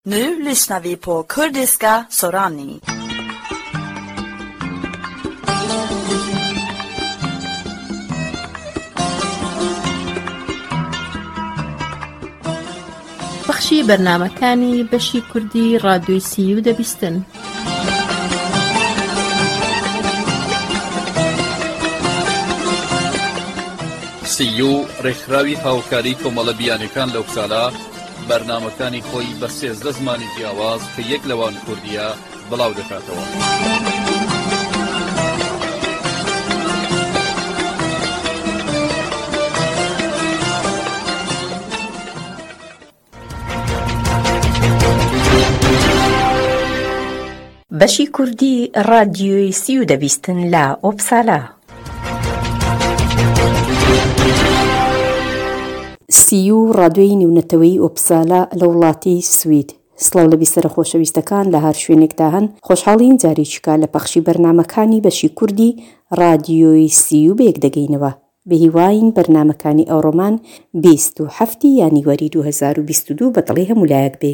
Nu lyssnar vi på kurdiska Sorani. بەخشی بەرنامەکانی بەشی کوردی ڕادیۆی سیو دەبیستن. سیو ڕێکخراوی هاوکاری کۆمەڵە بیانەکان لەو ساڵە بەرنامەکانی خۆی بە 13 زمانی جیاواز کە یەک لەوان کوردیە بڵاو دەکاتەوە. بەشی کوردی ڕادیۆی سیو دەبیستن لە ئۆپسالا. سیو ڕادیۆی نێونەتەوەی ئۆپسالا لە وڵاتی سوید. سڵاو لە بیسەرە خۆشەویستەکان لە هەر شوێنێکدا هەن، خۆشحاڵین جارێکیکە لە پەخشی بەرنامەکانی بەشی کوردی ڕادیۆی سیو بەیەک دەگەینەوە. بەهیواین بەرنامەکانی ئەوڕۆمان 27 یانیوەری 2022 بەدڵی هەمولایەک بێ.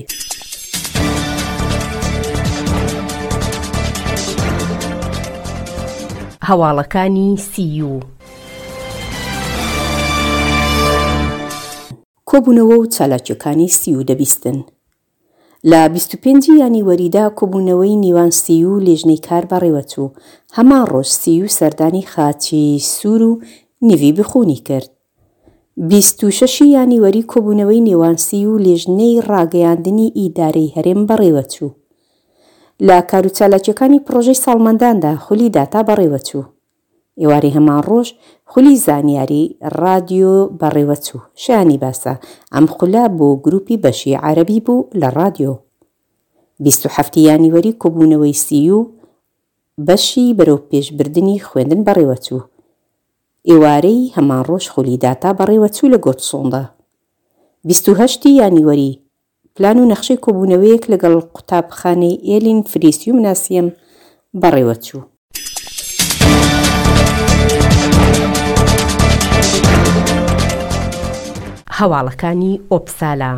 هەواڵەکانی سیو. کۆبوونەوە و چالاکیەکانی سیو دەبیستن. لە 25 یانیوەریدا کۆبوونەوەی نێوان سیو لێژنەی کار بەڕێوەچوو. هەمان ڕۆژ سیو سەردانی خاچی سوور و نیوی بخوونی کرد. 26 یانیوەری کۆبوونەوەی نێوان سیو لێژنەی ڕاگەیاندنی ئیدارەی هەرێم بەڕێوەچوو. لە کار و چالاکیەکانی پرۆژەی ساڵمەنداندا خولی داتا بەڕێوەچوو. ئێوارەی هەمان ڕۆژ خولی زانیاری ڕادیۆ بەڕێوەچوو. شایانی باسە ئەم خولا بۆ گروپی بەشی عەرەبی بوو لە ڕادیۆ. 27 یانیوەری کۆبوونەوەی سیو بەشی بەرەو پێشبردننی خوێندن بەڕێوەچوو. ئێوارەی هەمان ڕۆژ خولی داتا بەڕێوەچوو لە گۆتسۆندا. 28 یانیوەری پلان و نەخشەی کۆبوونەوەیەک لەگەڵ قوتابخانەی ئێلین فریسیوم ناسیەم بەڕێوەچوو. هەواڵەکانی ئۆپسالا.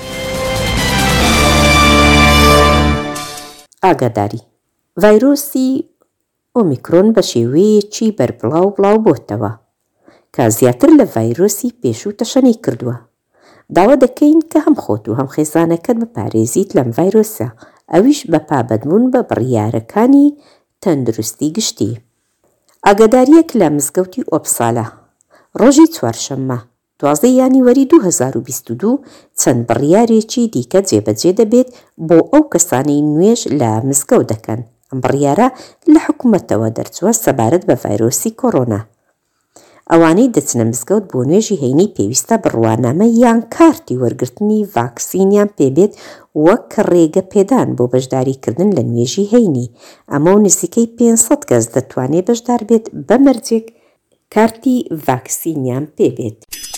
ئاگاداری ڤایرۆسی ئۆمیکرۆن بە شێوەیەکی بەربڵاو بڵاو بۆتەوە کە زیاتر لە ڤایرۆسی پێشوو تەشەنەی کردووە. داوا دەکەین کە هەم خۆت و هەم خێزانەکەت بپارێزیت لەم ڤایرۆسە، ئەویش بە پابەدبوون بە بڕیارەکانی تەندروستی گشتی. ئاگاداریەک لە مزگەوتی ئۆپسالا. ڕۆژی چوارشەممە 12 یانیوەری 2022 چەند بڕیارێکی دیکە جێبەجێ دەبێت بۆ ئەو کەسانەی نوێژ لە مزگەوت دەکەن. ئەم بڕیارە لە حکوومەتەوە دەرچووە سەبارەت بە ڤایرۆسی کۆڕۆنا. ئەوانەی دەچنە مزگەوت بۆ نوێژی هەینی پێویستە بڕوانامە یان کارتی وەرگرتنی ڤاکسینیان پێبێت وەک ڕێگە پێدان بۆ بەشداریکردن لە نوێژی هەینی. ئەمە و نزیکەی 500 کەس دەتوانێت بەشدار بێت بەمەرجێک کارتی ڤاکسینیان پێبێت.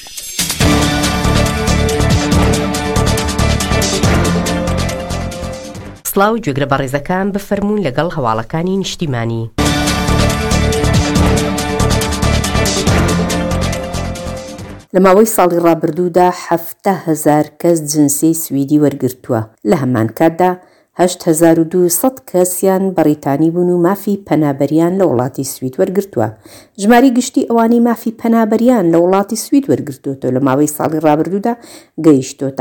سڵاو گوێگرە بەڕێزەکان بفەرموون لەگەڵ هەواڵەکانی نیشتیمانی. لە ماوەی ساڵی ڕابردوودا 70,000 کەس جنسی سویدی وەرگرتووە. لە هەمان کاتدا 8,200 کەسیان بەڕیتانی بوون و مافی پەنابەریان لە وڵاتی سوید وەرگرتووە. ژماری گشتی ئەوانی مافی پەنابەریان لە وڵاتی سوید وەرگرتووەتەوە لە ماوەی ساڵی ڕابردوودا گەیشتۆتە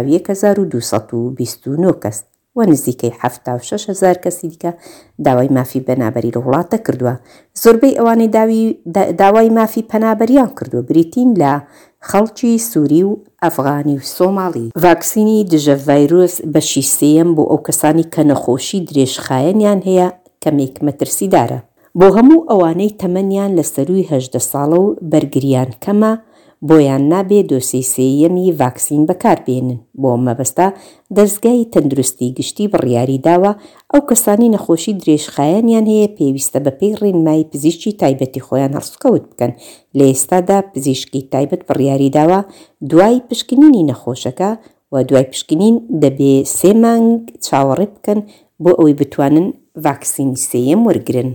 71,229 کەس و نزیکەی 76,000 کەسی دیکە داوای مافی پەنابەری لە وڵاتە کردووە. زۆربەی ئەوانەی داوای مافی پەنابەریان کردووە بریتین لە خەڵکی سووری و ئەفغانی و سۆماڵی. ڤاکسینی دژە ڤایرۆس بەشی سێیەم بۆ ئەو کەسانی کە نەخۆشی درێژخایەنیان هەیە کەمێک مەترسیدارە. بۆ هەموو ئەوانەی تەمەنیان لە سەرووی 18 ساڵە و بەرگریان کەمە بۆیان نابێ دۆسەی سێیەمی ڤاکسین بەکاربێنن. بۆ مەبەستا دەستگای تەندروستی گشتی بڕیاری داوە ئەو کەسانی نەخۆشی درێژخایەنیان هەیە پێویستە بەپێی ڕێنمایی پزیشکی تایبەتی خۆیان هەڵسوکەوت بکەن. لە ئێستادا پزیشکی تایبەت بڕیاری داوە دوای پشکنینی نەخۆشەکە و دوای پشکنین دەبێ 3 مانگ چاوەڕێ بکەن بۆ ئەوەی بتوانن ڤاکسینی سێیەم وەرگرن.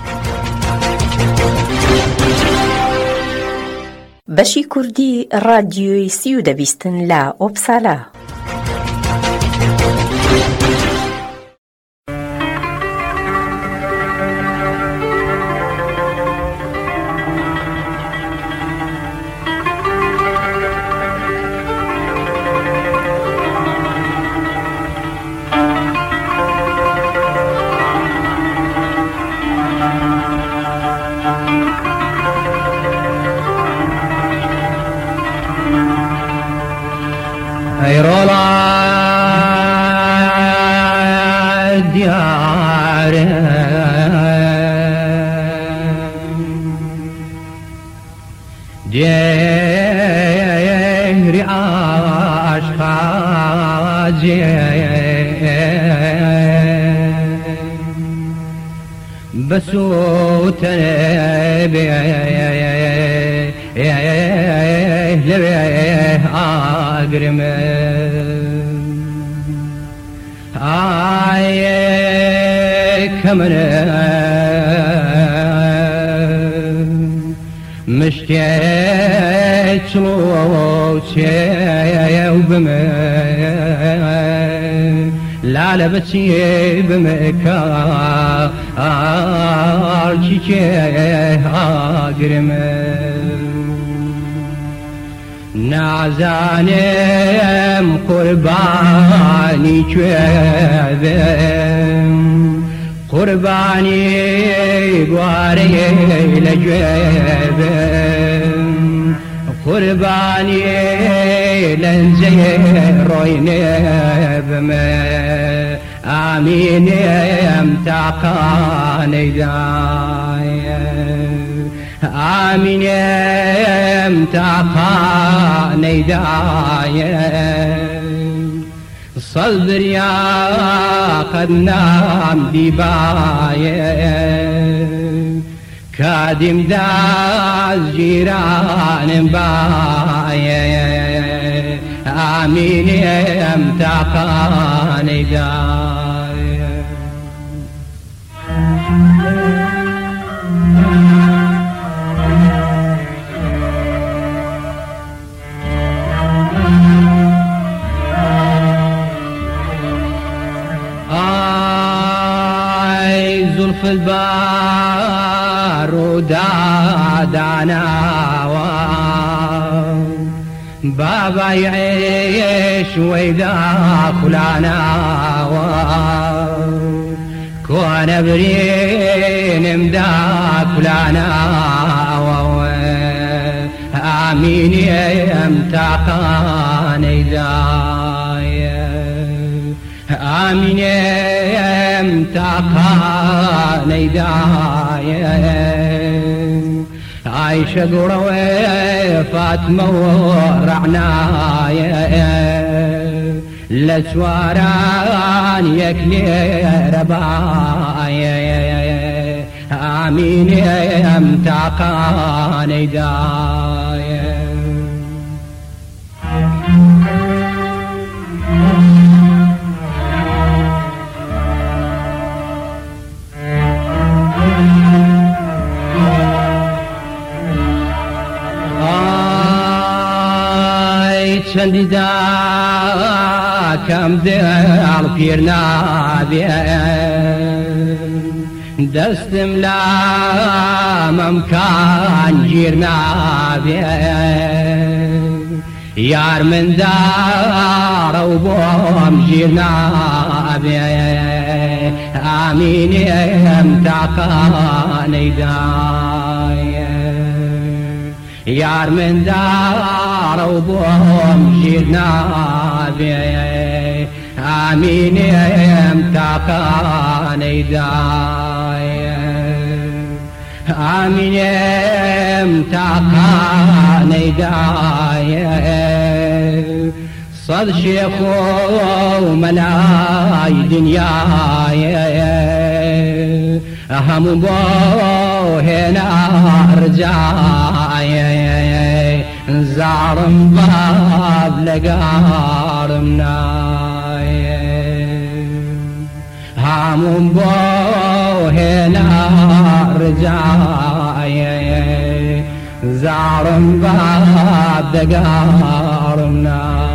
بەشی کوردی ڕادیۆی سیو دەبیستن لە ئۆپسالا. بسوتني لبي أقرم كمن مشتاق صوتي وبما لا لبسي بمكا أرجيك أقرم نازانم قرباني جوابم قرباني قواري لجوابم قرباني لنزي رويني بما آمين امتاقاني دايم آمين امتاقاني دايم صدر يا قد نام ديبايم كادم داز جيران بايم آمين امتاقاني دايم زلف البار ودادانا بابا يعيش وإذا خلانا كون برين مداك فلانا آمين يمتاقاني دايم آمين يمتاقاني دايم عايشة قروي فاطمة ورعنايا لسواران يكلي ربايا آمين يمتاقاني دايم چندی دا کم دل پیر نابیم دستم لامم کان گیر نابیم یار من دار و بام گیر نابیم آمین امتاقاني دايم یار من دار و بام گیر نابیم آمین امتاقاني دايم آمین امتاقاني دايم صد شيخ وملاي دنياي هم بو هنا رجاي زارم باب لقارمناي هم بو هنا رجاي زارم باب لقارمناي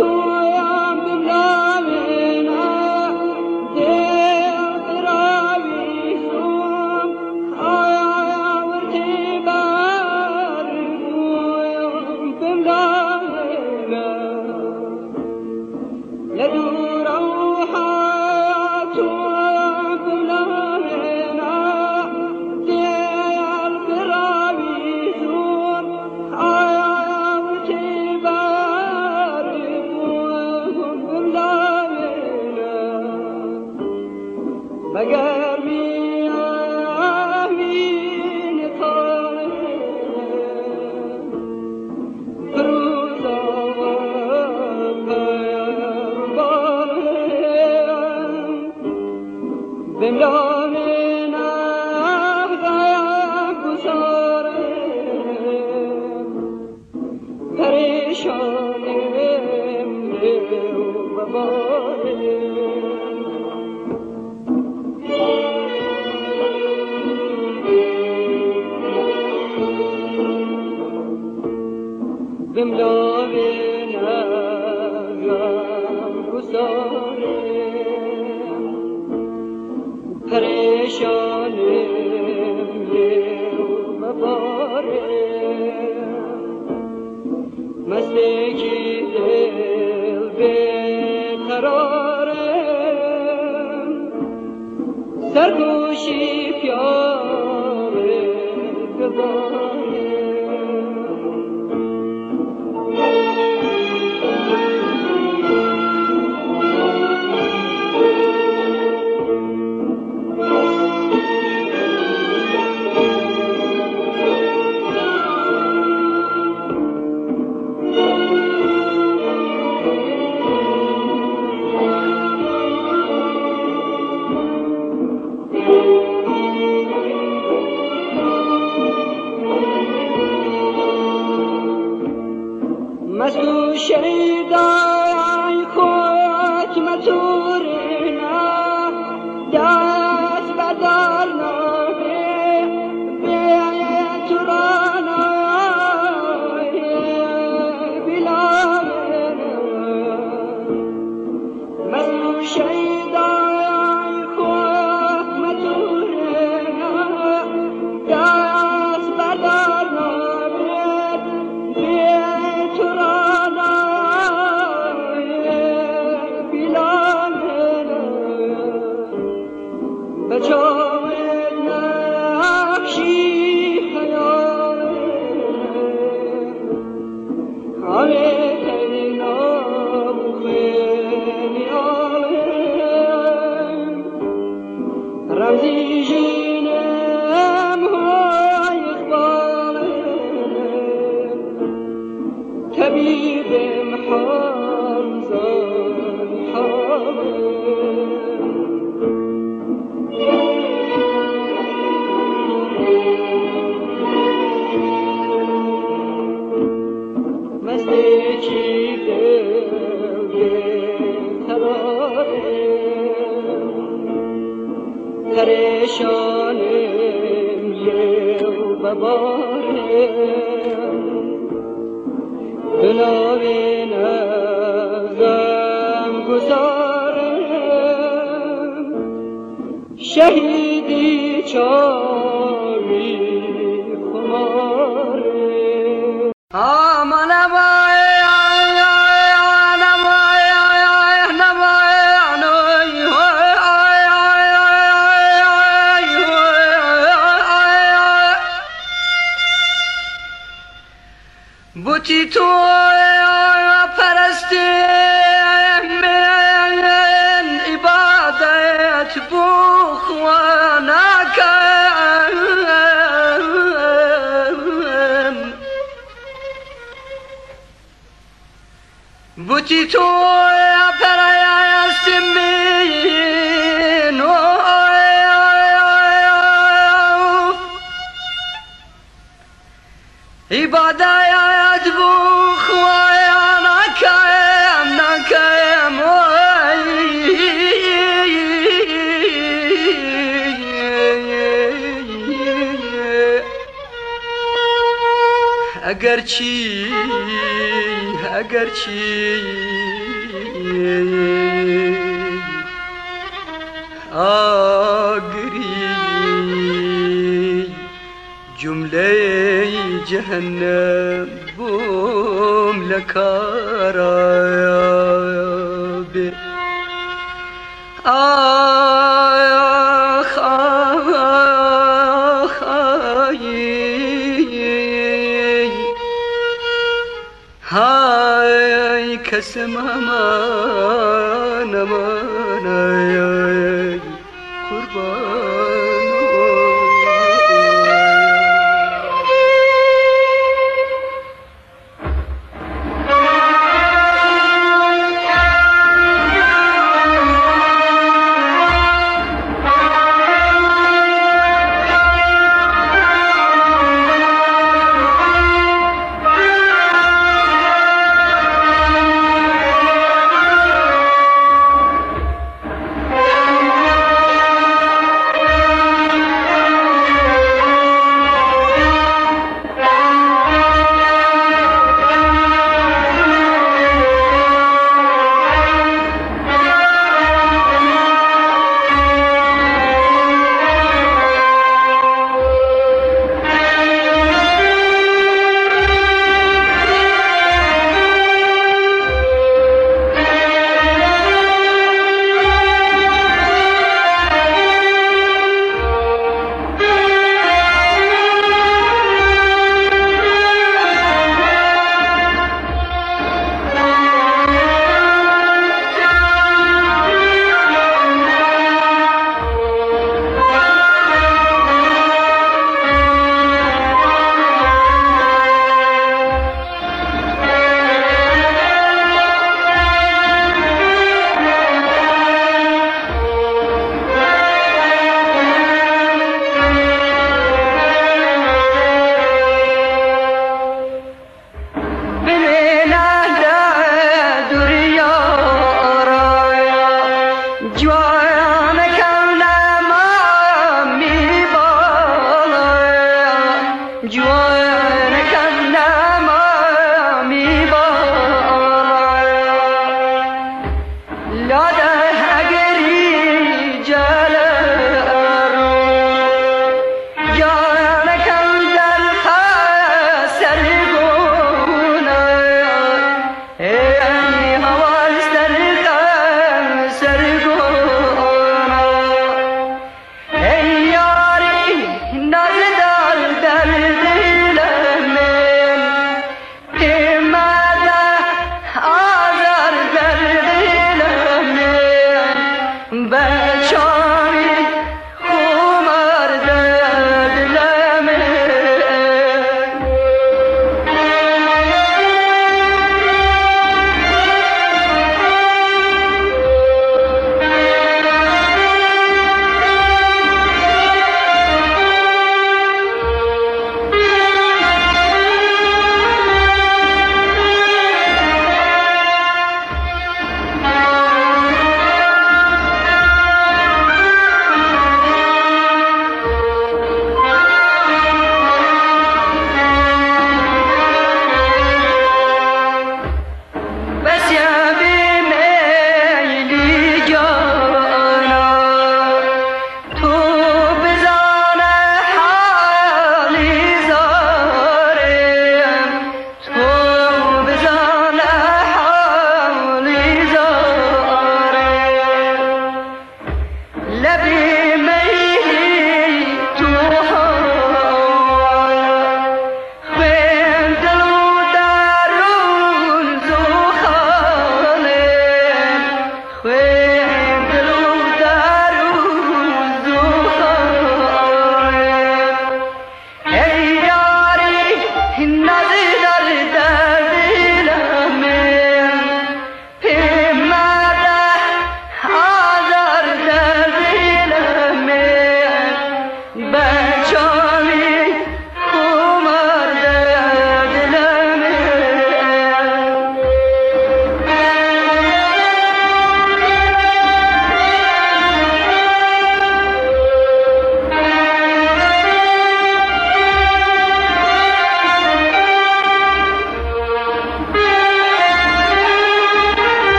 شهیدی چاوی خماره آمان بوتی تو پرستی من عبادت بخوانکم بوتی تو پرستی من عبادت بخوانکم نکم اگرچی جهنم بوم لكارا بي آخ آخ هاي كسم أمان أمان قربان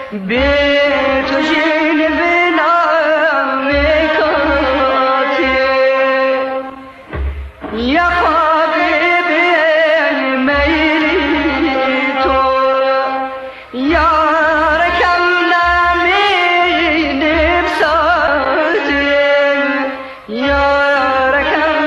به تو جین بنام کاتی یا خواب بین میلی تو یا رکم نمینم سازی یا رکم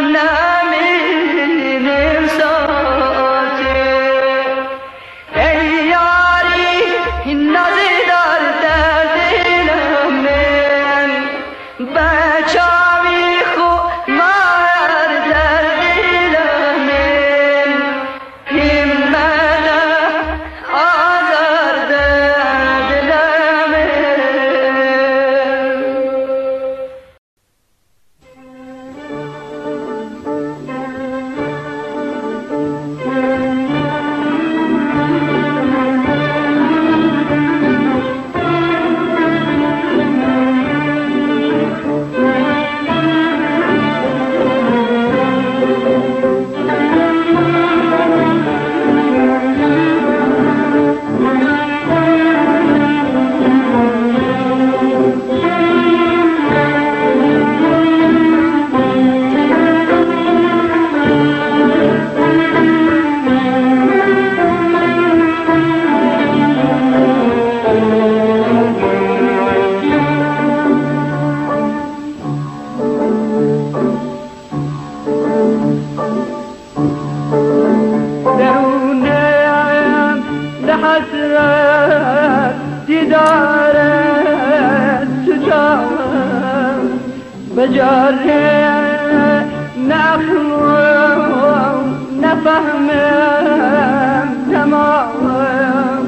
نمینم سازی ای یاری نازی دار دلم من بچاوی خو مار در دلم من همه آزار در دلم من درونم لحسرت دیدارت سجام بجاره نخلوم نفهمم تمام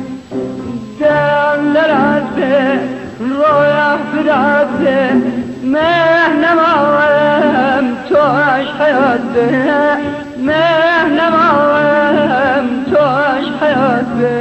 دل رازه رویا فرازه مهنمام توش حیاته مهنمام توش حیاته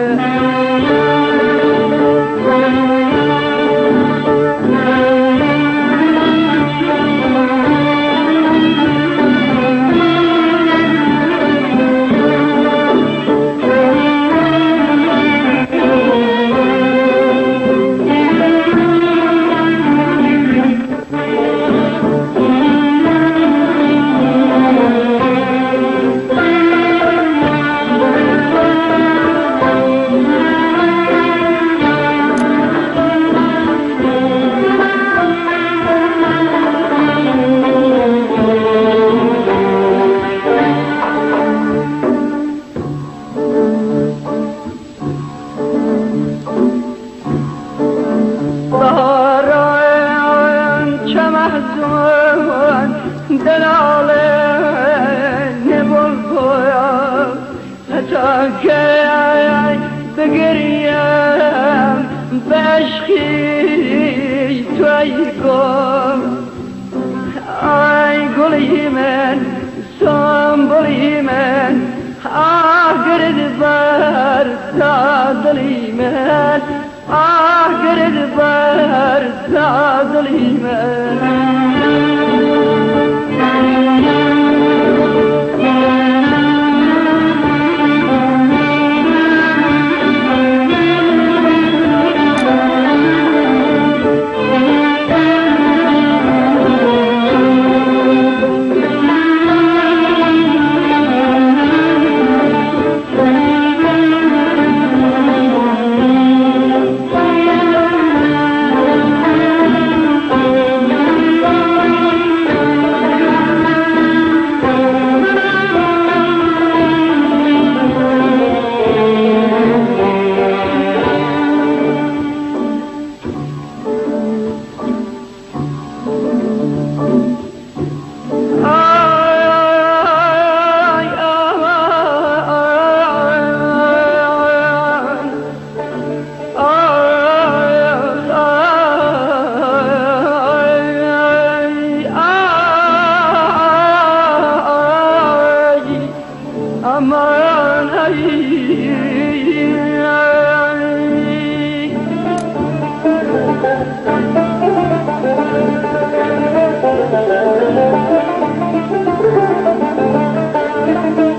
بگریم بشخی توی گل ای گلی من سنبولی من گرد بر دادلی من گرد بر دادلی من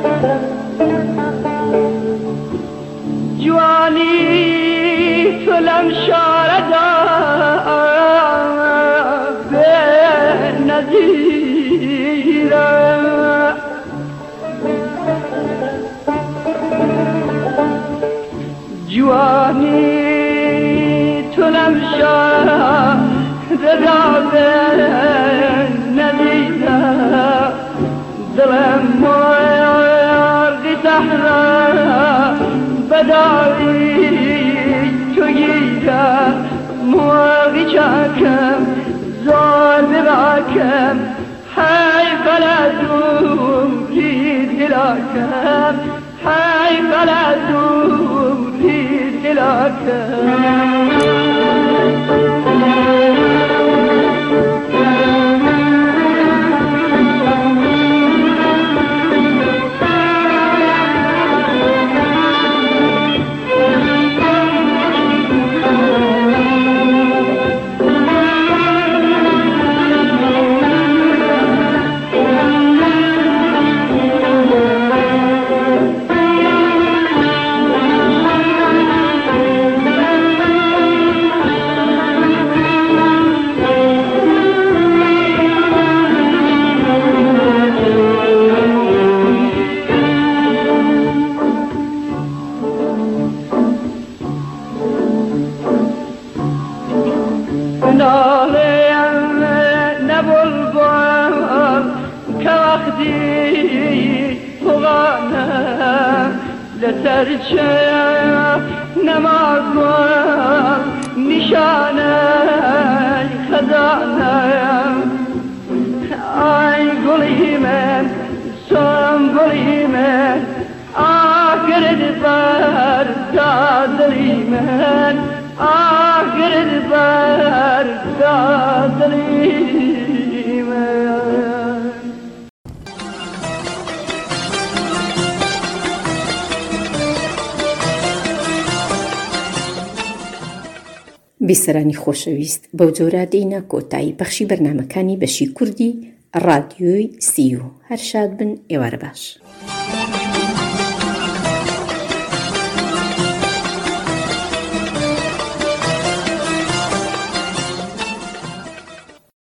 جوانی تو لم شاردا به نظیره جوانی تو لم شاردا به نظیره دلم مرغ صحرا بداری تو گیره مرغ چکم زار بباکم حی فلزوم رید هلاکم حی فلزوم رید هلاکم لسرچه نمازم نشانه خزانه ای گلی من سنبولی من گرد بر دادلی من گرد بر دادلی من. بیسەرانی خۆشەویست بەو جۆرە دێینە کۆتایی بەخشی بەرنامەکانی بەشی کوردی ڕادیۆی سیو. هەر شاد بن، ئێوارە باش.